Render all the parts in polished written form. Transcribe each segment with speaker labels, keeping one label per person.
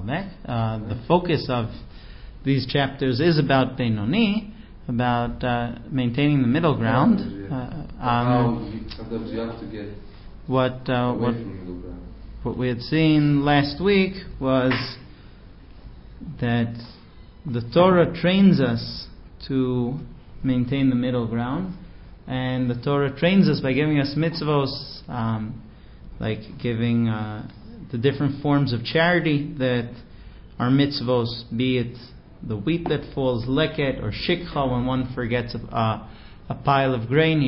Speaker 1: The focus of these chapters is about Benoni, about maintaining the middle ground.
Speaker 2: Sometimes you have to get
Speaker 1: what
Speaker 2: away from the middle ground.
Speaker 1: What we had seen last week was that the Torah trains us to maintain the middle ground, and the Torah trains us by giving us mitzvos, like giving the different forms of charity that are mitzvos, be it the wheat that falls leket or shikha, when one forgets a pile of grain,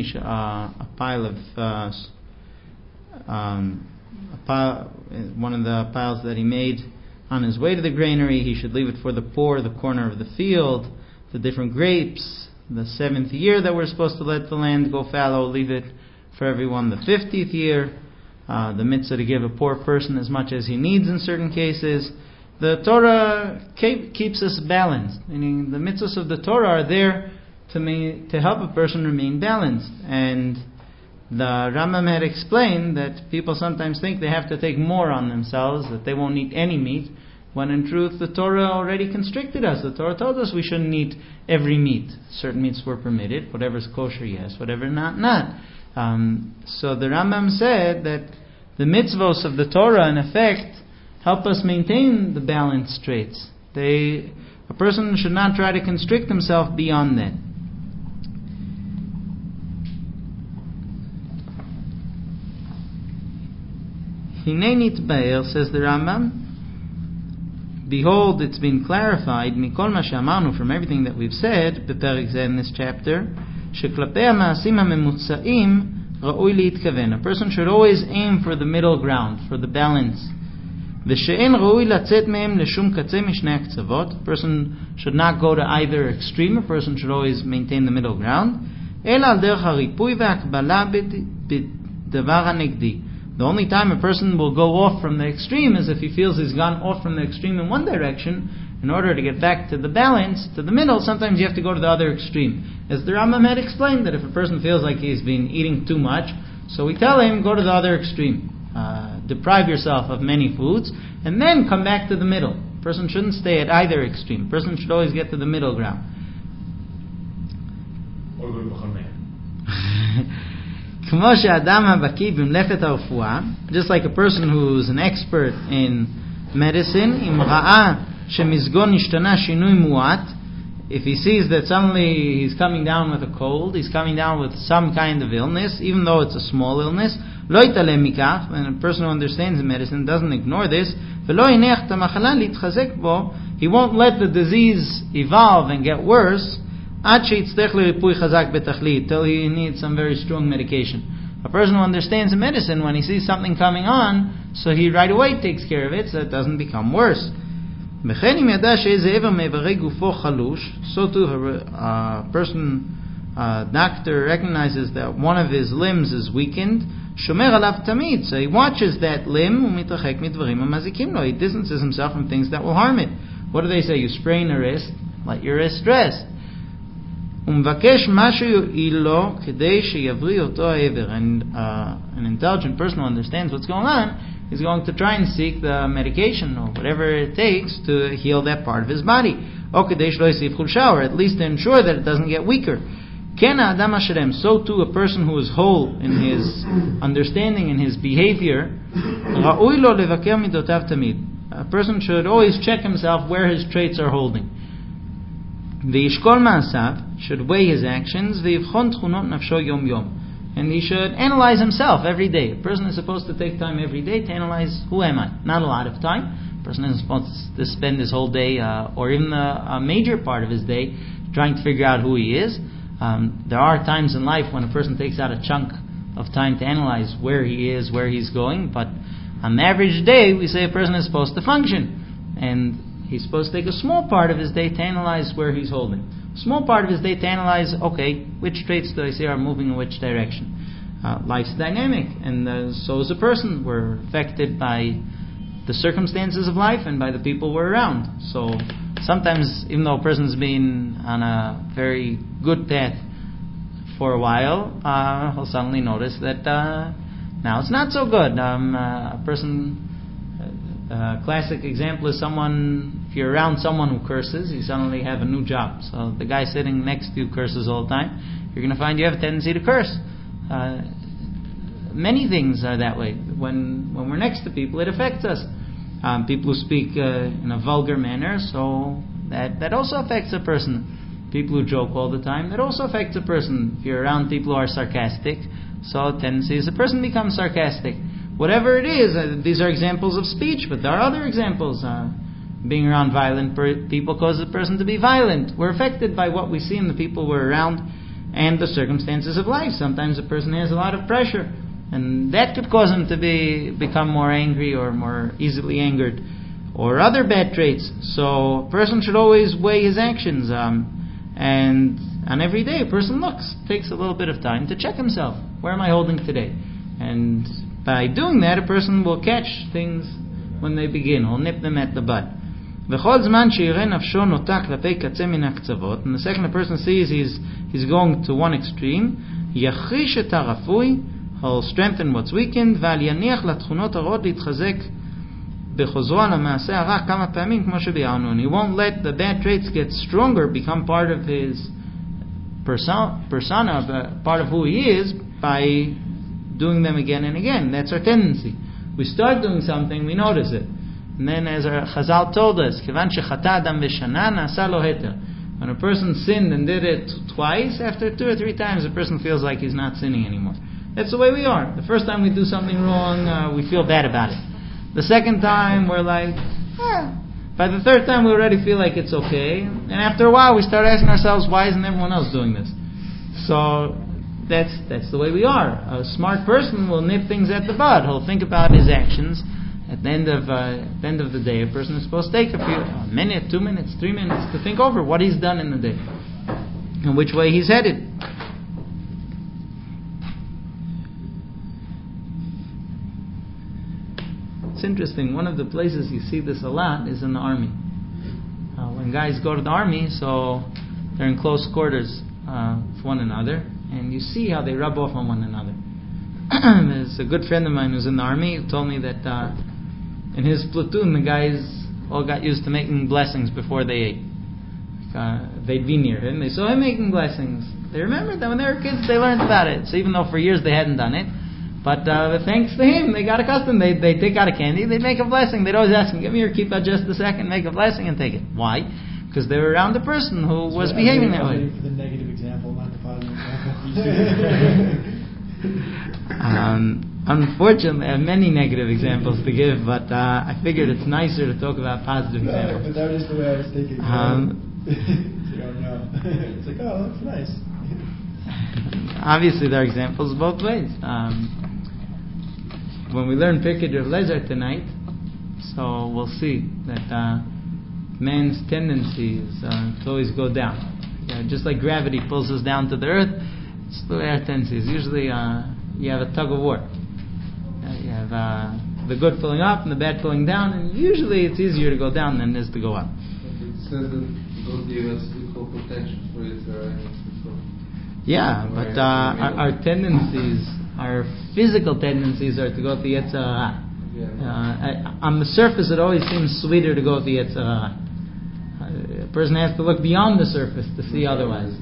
Speaker 1: one of the piles that he made on his way to the granary, he should leave it for the poor, the corner of the field, the different grapes, the 7th year that we're supposed to let the land go fallow, leave it for everyone the 50th year, the mitzvah to give a poor person as much as he needs in certain cases. The Torah keeps us balanced, meaning the mitzvahs of the Torah are there to help a person remain balanced. And the Rambam had explained that people sometimes think they have to take more on themselves, that they won't eat any meat, when in truth the Torah already constricted us. The Torah told us we shouldn't eat every meat. Certain meats were permitted, whatever's kosher, yes, whatever not. So the Rambam said that the mitzvos of the Torah, in effect, help us maintain the balanced traits. A person should not try to constrict himself beyond that. Hinei nitbaer, says the Rambam, behold, it's been clarified, mikol ma she'amarnu, from everything that we've said, beperek zeh, in this chapter, sheklapei ha'ma'asim ha'memutzaim ra'ui li'itkaven. A person should always aim for the middle ground, for the balance. V'she'en ra'ui latzet mehem leshum katzeh mishnei ha'ktzavot. A person should not go to either extreme. A person should always maintain the middle ground. El al derech haripui ve'akbala b'davar ha'negdi. The only time a person will go off from the extreme is if he feels he's gone off from the extreme in one direction. In order to get back to the balance, to the middle, sometimes you have to go to the other extreme. As the Rambam had explained, that if a person feels like he's been eating too much, so we tell him, go to the other extreme. Deprive yourself of many foods, and then come back to the middle. A person shouldn't stay at either extreme. A person should always get to the middle ground.
Speaker 3: Or go to B'chol
Speaker 1: just like a person who's an expert in medicine, if he sees that suddenly he's coming down with a cold, he's coming down with some kind of illness, even though it's a small illness, and a person who understands medicine doesn't ignore this, he won't let the disease evolve and get worse till he needs some very strong medication. A person who understands medicine, when he sees something coming on, so he right away takes care of it so it doesn't become worse. So too, a person, doctor recognizes that one of his limbs is weakened, shomer alav tamid, so he watches that limb, he distances himself from things that will harm it. What do they say? You sprain a wrist, let your wrist rest. And an intelligent person who understands what's going on is going to try and seek the medication or whatever it takes to heal that part of his body, or at least to ensure that it doesn't get weaker. So too, a person who is whole in his understanding and his behavior, a person should always check himself where his traits are holding. V'yishkol ma'asav, should weigh his actions, v'yivchon tchunot nafsho yom yom, and he should analyze himself every day. A person is supposed to take time every day to analyze, who am I? Not a lot of time. A person is supposed to spend his whole day, or even a major part of his day, trying to figure out who he is. There are times in life when a person takes out a chunk of time to analyze where he is, where he's going, but on the average day, we say a person is supposed to function, and he's supposed to take a small part of his day to analyze where he's holding. A small part of his day to analyze, okay, which traits do I see are moving in which direction? Life's dynamic, and so is a person. We're affected by the circumstances of life and by the people we're around. So sometimes, even though a person's been on a very good path for a while, he'll suddenly notice that now it's not so good. A person Classic example is someone, if you're around someone who curses, you suddenly have a new job. So the guy sitting next to you curses all the time. You're going to find you have a tendency to curse. Many things are that way. When we're next to people, it affects us. People who speak in a vulgar manner, so that also affects a person. People who joke all the time, that also affects a person. If you're around people who are sarcastic, so tendencies, a person becomes sarcastic. Whatever it is, these are examples of speech, but there are other examples. Being around violent people causes a person to be violent. We're affected by what we see in the people we're around and the circumstances of life. Sometimes a person has a lot of pressure, and that could cause him to become more angry or more easily angered, or other bad traits. So a person should always weigh his actions, and on every day a person takes a little bit of time to check himself. Where am I holding today? And by doing that, a person will catch things when they begin. He'll nip them at the bud. And the second a person sees he's going to one extreme, he'll strengthen what's weakened, he won't let the bad traits get stronger, become part of his persona, part of who he is, by doing them again and again. That's our tendency. We start doing something, we notice it. And then, as our Chazal told us, when a person sinned and did it twice, after 2 or 3 times, a person feels like he's not sinning anymore. That's the way we are. The first time we do something wrong, we feel bad about it. The second time, we're like, By the 3rd time, we already feel like it's okay. And after a while, we start asking ourselves, why isn't everyone else doing this? So that's the way we are. A smart person will nip things at the bud. He'll think about his actions. At the end of the day, a person is supposed to take a minute, 2 minutes, 3 minutes to think over what he's done in the day and which way he's headed. It's interesting. One of the places you see this a lot is in the army. When guys go to the army, so they're in close quarters with one another, and you see how they rub off on one another. There's a good friend of mine who's in the army who told me that in his platoon, the guys all got used to making blessings before they ate. They'd be near him. They saw him making blessings. They remembered that when they were kids, they learned about it. So even though for years they hadn't done it, but thanks to him, they got accustomed. They'd take out a candy, they'd make a blessing. They'd always ask him, give me your kippah just a second, make a blessing and take it. Why? Because they were around the person who was behaving that way.
Speaker 3: For the negative example, not the positive example.
Speaker 1: Unfortunately, I have many negative examples to give, but I figured it's nicer to talk about positive examples.
Speaker 3: But that was the way I was thinking. You don't know. It's like, oh, that's nice.
Speaker 1: Obviously, there are examples both ways. When we learn Pirkei Rav Lezer tonight, so we'll see that man's tendency is to always go down. Just like gravity pulls us down to the earth, it's the way our tendency is. Usually, you have a tug of war. You have the good pulling up and the bad pulling down, and usually it's easier to go down than it is to go up.
Speaker 2: It says that God gave us equal protection for it.
Speaker 1: Yeah, but our tendencies, our physical tendencies, are to go with the Yetzer Hara. On the surface, it always seems sweeter to go with the Yetzer Hara. A person has to look beyond the surface to see otherwise.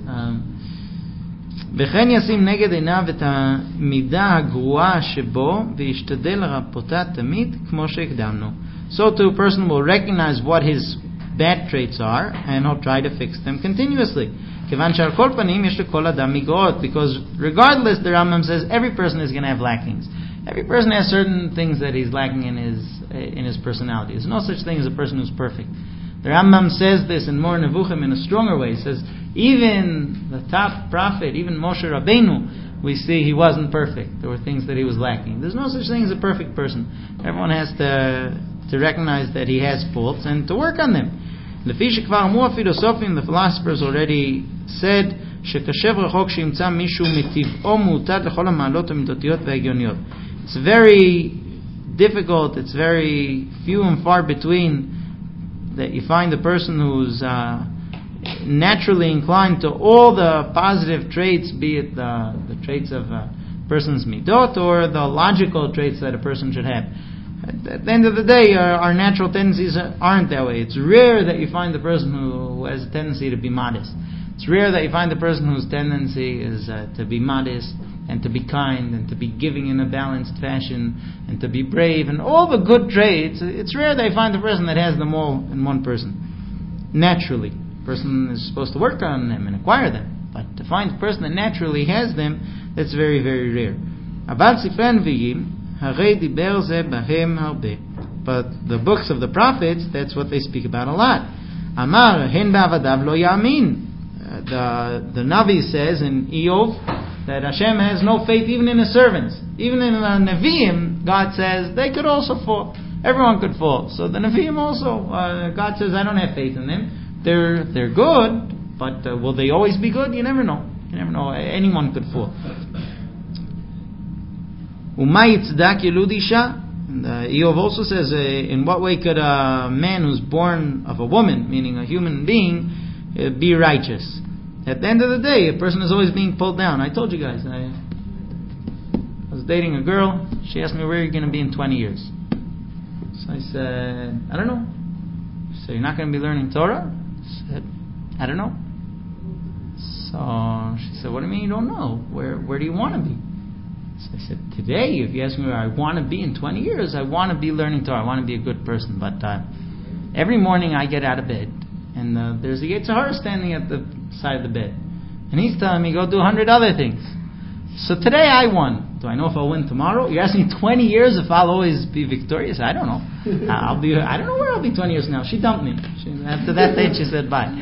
Speaker 1: וכן ישים נגד עיניו את המידה הגרועה שבו וישתדל לרפאותה תמיד כמו שהקדמנו. So too a person will recognize what his bad traits are and he'll try to fix them continuously. כיוון שעל כל פנים יש לכל אדם מגרעות, because regardless, the Rambam says, every person is going to have lackings. Every person has certain things that he's lacking in his personality. There's no such thing as a person who's perfect. The Rambam says this in Mor Nevuchim in a stronger way. He says, even the top prophet, even Moshe Rabbeinu, we see he wasn't perfect. There were things that he was lacking. There's no such thing as a perfect person. Everyone has to recognize that he has faults and to work on them. לפי שכבר אמרו הפילוסופים, the philosophers already said, שקשב רחוק שימצא מישהו מטבעו מעוטד לכל המעלות המידותיות וההגיוניות. It's very difficult, it's very few and far between that you find a person who's naturally inclined to all the positive traits, be it the traits of a person's midot or the logical traits that a person should have. At the end of the day, our natural tendencies aren't that way. It's rare that you find the person who has a tendency to be modest. It's rare that you find the person whose tendency is to be modest and to be kind and to be giving in a balanced fashion and to be brave and all the good traits. It's rare that you find the person that has them all in one person. Naturally. The person is supposed to work on them and acquire them. But to find a person that naturally has them, that's very, very rare. But the books of the prophets, that's what they speak about a lot. Amar hen ba'avadav lo yamin. The Navi says in Eov that Hashem has no faith even in His servants. Even in the Nevi'im, God says they could also fall. Everyone could fall. So the Nevi'im also, God says, I don't have faith in them. They're good, but will they always be good? You never know. You never know. Anyone could fall. Umay tzdak yelud isha. Eov also says, in what way could a man who's born of a woman, meaning a human being, be righteous? At the end of the day, a person is always being pulled down. I told you guys, I was dating a girl. She asked me, where are you going to be in 20 years? So I said, I don't know. She said, you're not going to be learning Torah? I said, I don't know. So she said, what do you mean you don't know? Where do you want to be? So I said, today, if you ask me where I want to be in 20 years, I want to be learning Torah. I want to be a good person. But every morning I get out of bed, and there's a Yetzer Hara standing at the side of the bed. And he's telling me, go do 100 other things. So today I won. Do I know if I'll win tomorrow? You're asking 20 years if I'll always be victorious? I don't know. I don't know where I'll be 20 years from now. She dumped me. After that date, she said bye.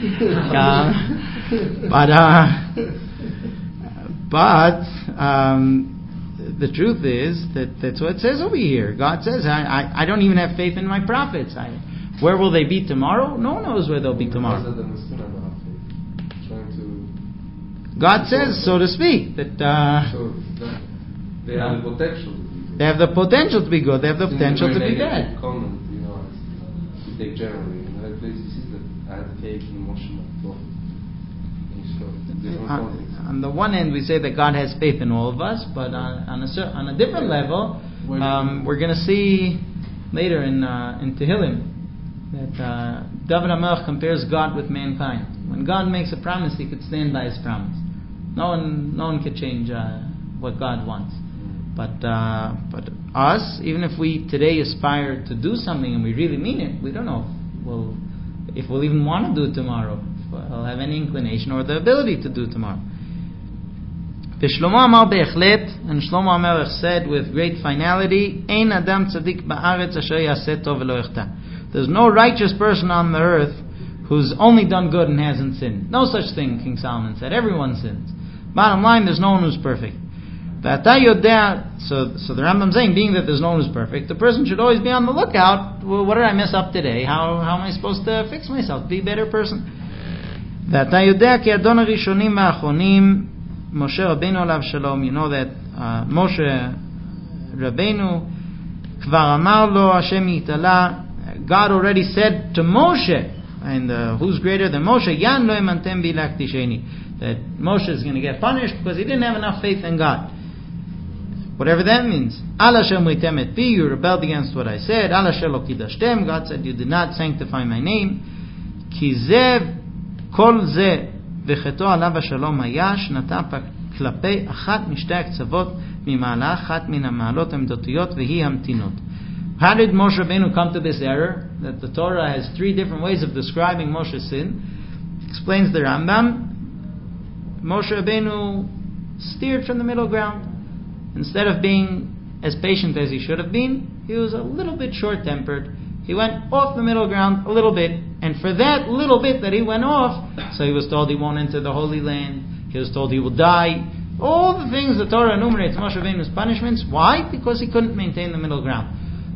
Speaker 1: The truth is that's what it says over here. God says, I don't even have faith in my prophets. Where will they be tomorrow? No one knows where they'll be tomorrow. God says, so to speak, that
Speaker 2: they have the potential to be good.
Speaker 1: They have the potential to be good. They have the potential to be bad.
Speaker 2: Comment, as they generally. In other places, you see that I have faith in Moshe
Speaker 1: on the one hand, we say that God has faith in all of us, but on a different level, we're going to see later in Tehillim that David HaMelech compares God with mankind. When God makes a promise, He could stand by His promise. No one could change what God wants. But us, even if we today aspire to do something and we really mean it, we don't know if we'll even want to do it tomorrow. If we'll have any inclination or the ability to do it tomorrow. Shlomo Amar be'echlet, and Shlomo HaMelech said with great finality, Ein adam tzadik ba'aretz asher yaseh tov v'lo yachta. There's no righteous person on the earth who's only done good and hasn't sinned. No such thing, King Solomon said. Everyone sins. Bottom line, there's no one who's perfect. So the Rambam saying, being that there's no one who's perfect, the person should always be on the lookout. Well, what did I mess up today? How am I supposed to fix myself? Be a better person. ואתה יודע כי אדון הראשונים והאחרונים Moshe Rabbeinu alav shalom. You know that Moshe Rabbeinu kvar amar lo Hashem yitala. God already said to Moshe, and who's greater than Moshe? Yan lo emantem bi laktisheni. That Moshe is going to get punished because he didn't have enough faith in God. Whatever that means. Al Hashem ritem et pi. You rebelled against what I said. Al Hashem lo kidashtem. God said you did not sanctify my name. Ki zev kol ze. וחטאו עליו השלום היה שנטע כלפי אחת משתי הקצוות ממעלה אחת מן המעלות המדותיות והיא המתינות. How did Moshe Rabbeinu come to this error? That the Torah has 3 different ways of describing Moshe's sin. Explains the Rambam. Moshe Rabbeinu steered from the middle ground. Instead of being as patient as he should have been, he was a little bit short-tempered. He went off the middle ground a little bit, and for that little bit that he went off, so he was told he won't enter the Holy Land, he was told he will die, all the things the Torah enumerates Moshe Rabbeinu's punishments. Why? Because he couldn't maintain the middle ground.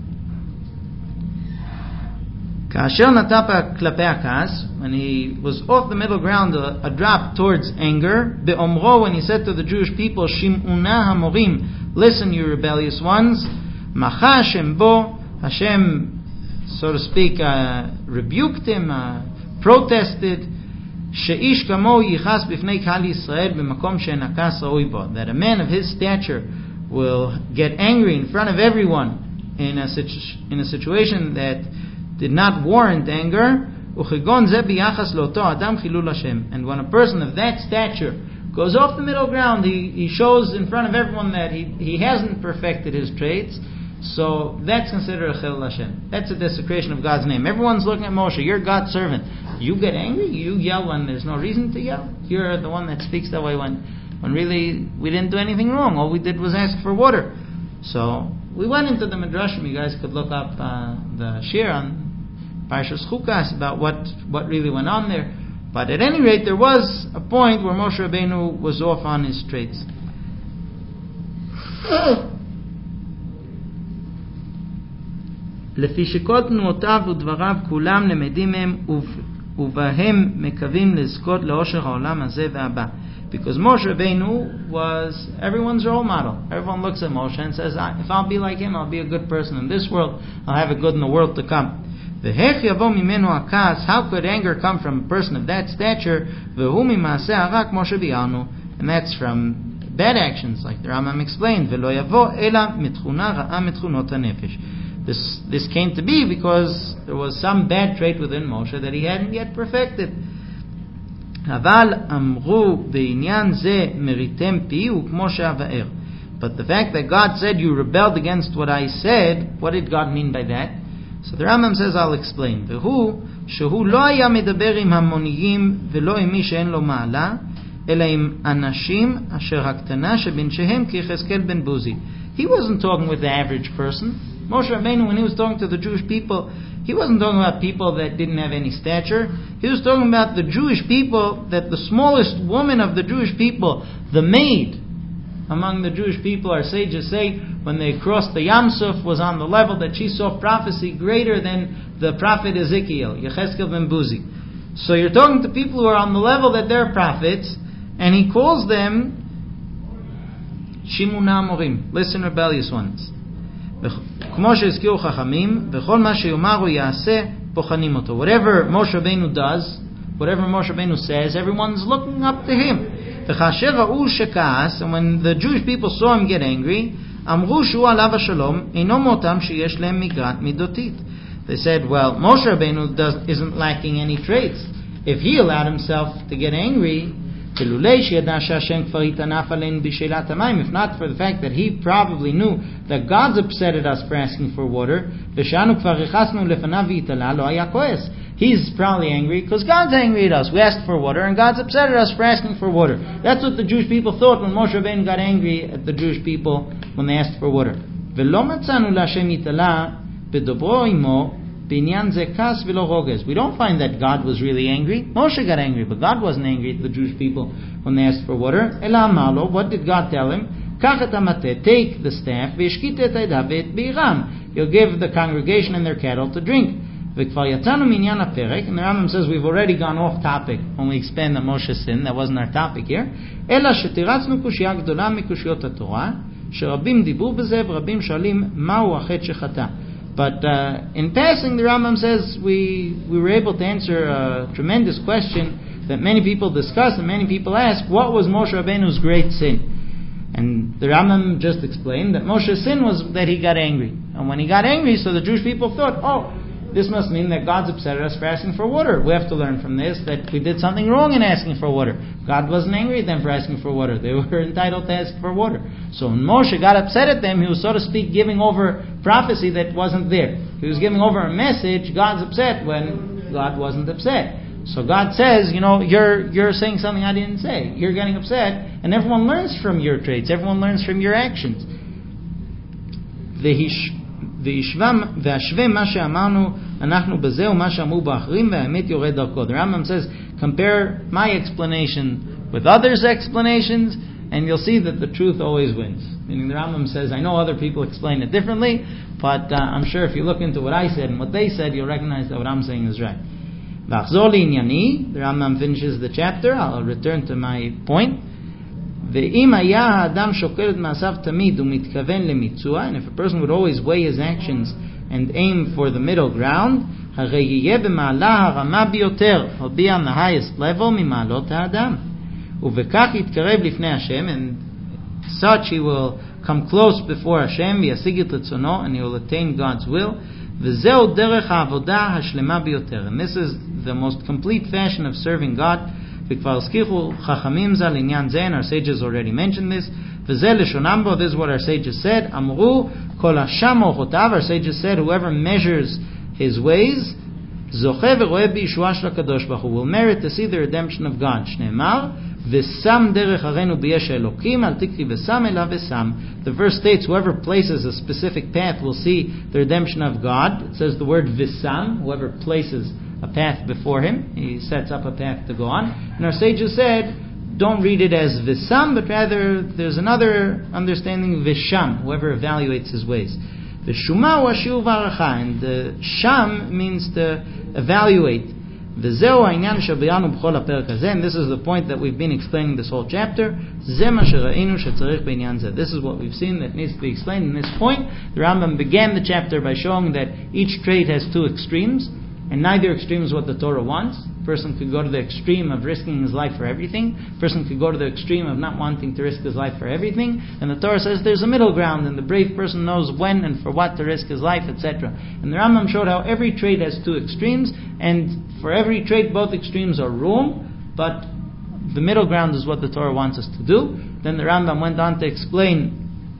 Speaker 1: כאשר נטע כלפי הכעס, when he was off the middle ground, a drop towards anger, באומרו, when he said to the Jewish people, שמעונה המורים, listen you rebellious ones, מחה השם בו, Hashem, so to speak, rebuked him, protested, she'ish kamo yichas b'fnei kal Yisrael b'makom she'nakas ra'ui bo, that a man of his stature will get angry in front of everyone in a situation that did not warrant anger. And when a person of that stature goes off the middle ground, he shows in front of everyone that he hasn't perfected his traits, so that's considered a Chilul Hashem. That's a desecration of God's name. Everyone's looking at Moshe, you're God's servant. You get angry, you yell when there's no reason to yell. You're the one that speaks that way when really we didn't do anything wrong. All we did was ask for water. So we went into the Midrashim. You guys could look up the Shir on Parshas Chukas about what really went on there. But at any rate, there was a point where Moshe Rabbeinu was off on his traits. לפי שכל תנועותיו ודבריו כולם למדים מהם ובהם מקווים לזכות לאושר העולם הזה והבא. Because Moshe Rabbeinu was everyone's role model. Everyone looks at Moshe and says, if I'll be like him, I'll be a good person in this world, I'll have it good in the world to come. How could anger come from a person of that stature? And that's from bad actions, like the Rambam explained. This came to be because there was some bad trait within Moshe that he hadn't yet perfected. But the fact that God said you rebelled against what I said, what did God mean by that? So the Rambam says, I'll explain. He wasn't talking with the average person. Moshe Rabbeinu, when he was talking to the Jewish people, he wasn't talking about people that didn't have any stature. He was talking about the Jewish people, that the smallest woman of the Jewish people, the maid among the Jewish people, our sages say, when they crossed the Yam Suf, was on the level that she saw prophecy greater than the prophet Ezekiel, Yechezkel ben Buzi. So you're talking to people who are on the level that they're prophets, and he calls them Shimuna Morim, listen, rebellious ones. Whatever Moshe Rabbeinu does, whatever Moshe Rabbeinu says, everyone's looking up to him. And when the Jewish people saw him get angry, they said, well, Moshe Rabbeinu isn't lacking any traits. If he allowed himself to get angry, if not for the fact that he probably knew that God's upset at us for asking for water, he's probably angry because God's angry at us. We asked for water and God's upset at us for asking for water. That's what the Jewish people thought when Moshe Rabbeinu got angry at the Jewish people when they asked for water. We don't find that God was really angry. Moshe got angry, but God wasn't angry at the Jewish people when they asked for water. What did God tell him? Take the staff, you'll give the congregation and their cattle to drink. And the Rambam says we've already gone off topic when we explained that Moshe sinned. That wasn't our topic here. But in passing, the Rambam says we were able to answer a tremendous question that many people discuss and many people ask: what was Moshe Rabbeinu's great sin? And the Rambam just explained that Moshe's sin was that he got angry. And when he got angry, so the Jewish people thought, this must mean that God's upset at us for asking for water. We have to learn from this that we did something wrong in asking for water. God wasn't angry at them for asking for water. They were entitled to ask for water. So when Moshe got upset at them, he was, so to speak, giving over prophecy that wasn't there. He was giving over a message, God's upset, when God wasn't upset. So God says, you're saying something I didn't say. You're getting upset, and everyone learns from your traits. Everyone learns from your actions. The Rambam says, compare my explanation with others' explanations, and you'll see that the truth always wins. Meaning the Rambam says, I know other people explain it differently, but I'm sure if you look into what I said and what they said, you'll recognize that what I'm saying is right. The Rambam finishes the chapter. I'll return to my point. And if a person would always weigh his actions and aim for the middle ground, he'll be on the highest level, and such he will come close before Hashem, v'yasigit l'tzono, and he will attain God's will. V'zeu derech ha'avodah hashlema biyoter, and this is the most complete fashion of serving God. V'kvar skichu chachamim zal inyan zeh, and our sages already mentioned this. V'zeh l'shonam bo, this is what our sages said. Amru kol hasham ochotav, our sages said, whoever measures his ways, zocheh v'roeh b'yishua shel HaKadosh Baruch Hu, will merit to see the redemption of God. Shneimar v'sam derech harenu b'yesh Elokim al tikri v'sam elav v'sam. The verse states, whoever places a specific path will see the redemption of God. It says the word v'sam, whoever places a path before him, he sets up a path to go on. And our sages said, don't read it as v'sam, but rather there's another understanding, v'sham, whoever evaluates his ways. V'shuma wa shiur v'aracha, and the sham means to evaluate. V'zeu ha'inyan shebayanu b'chol ha'perek hazeh, and this is the point that we've been explaining this whole chapter. Zeh ma shera'inu shetzarich b'inyan zeh. This is what we've seen that needs to be explained in this point. The Rambam began the chapter by showing that each trait has two extremes, and neither extreme is what the Torah wants. A person could go to the extreme of risking his life for everything. A person could go to the extreme of not wanting to risk his life for everything. And the Torah says there's a middle ground, and the brave person knows when and for what to risk his life, etc. And the Rambam showed how every trait has two extremes, and for every trait both extremes are wrong, but the middle ground is what the Torah wants us to do. Then the Rambam went on to explain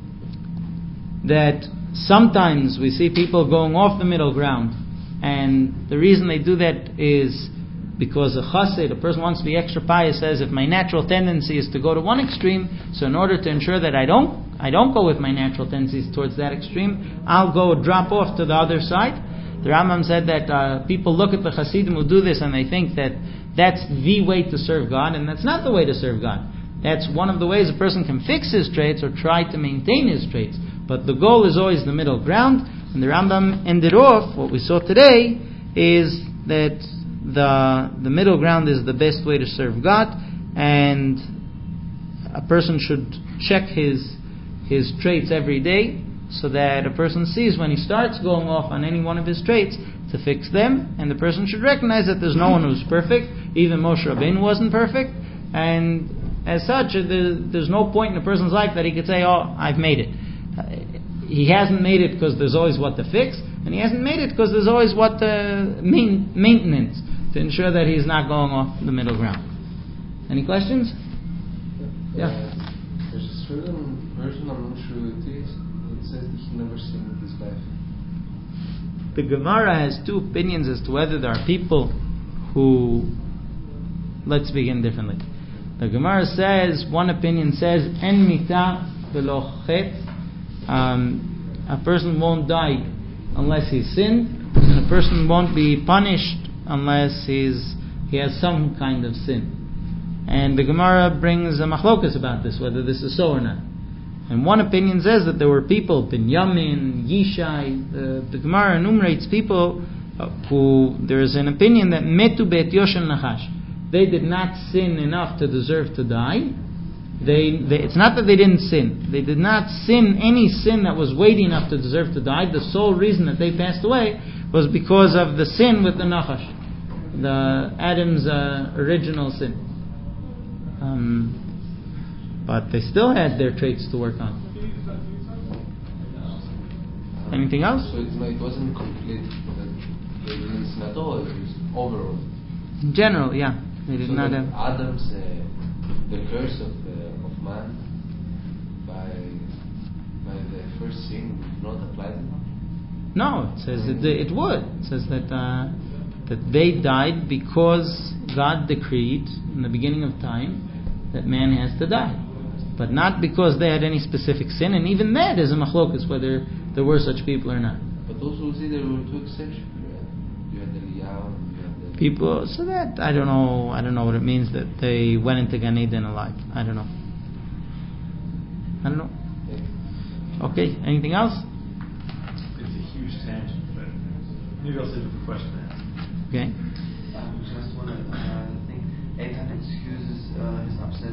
Speaker 1: that sometimes we see people going off the middle ground, and the reason they do that is because a chassid, a person wants to be extra pious, says if my natural tendency is to go to one extreme, so in order to ensure that I don't go with my natural tendencies towards that extreme, I'll go drop off to the other side. The Rambam said that people look at the chassidim who do this and they think that that's the way to serve God, and that's not the way to serve God. That's one of the ways a person can fix his traits or try to maintain his traits. But the goal is always the middle ground. And the Rambam ended off, what we saw today, is that the middle ground is the best way to serve God, and a person should check his traits every day, so that a person sees when he starts going off on any one of his traits to fix them, and the person should recognize that there's no one who's perfect. Even Moshe Rabbeinu wasn't perfect, and as such, there's no point in a person's life that he could say, oh, I've made it. He hasn't made it because there's always what to fix, and he hasn't made it because there's always what maintenance to ensure that he's not going off the middle ground. Any questions? Yeah.
Speaker 2: There's a certain version, I'm not sure who it is, that says that he never sinned in his life.
Speaker 1: The Gemara has two opinions as to whether there are people who... Let's begin differently. The Gemara says, one opinion says, En mita velo chet, a person won't die unless he's sinned, and a person won't be punished unless he has some kind of sin. And the Gemara brings a machlokas about this, whether this is so or not. And one opinion says that there were people, Binyamin, Yishai, the Gemara enumerates people who, there is an opinion that metu be'et yoshel nachash. They did not sin enough to deserve to die. It's not that they didn't sin. They did not sin any sin that was weighty enough to deserve to die. The sole reason that they passed away was because of the sin with the Nachash, the Adam's original sin. But they still had their traits to work on. Anything else?
Speaker 2: So it wasn't complete. They didn't sin at all. It was overall.
Speaker 1: In general, yeah, they did not have.
Speaker 2: Adam's the curse of man by the first sin would not apply to them?
Speaker 1: No, it says it would. It says that they died because God decreed in the beginning of time that man has to die, but not because they had any specific sin. And even that is a machlokas whether there were such people or not.
Speaker 2: But also see there were two exceptions. You had Eliyahu, you had the
Speaker 1: people. So that I don't know what it means that they went into Gan Eden alive. I don't know. Okay, anything else?
Speaker 3: It's a huge tangent, but maybe I'll save it for question and answer.
Speaker 1: Okay.
Speaker 4: Just want to think, anytime excuses his upset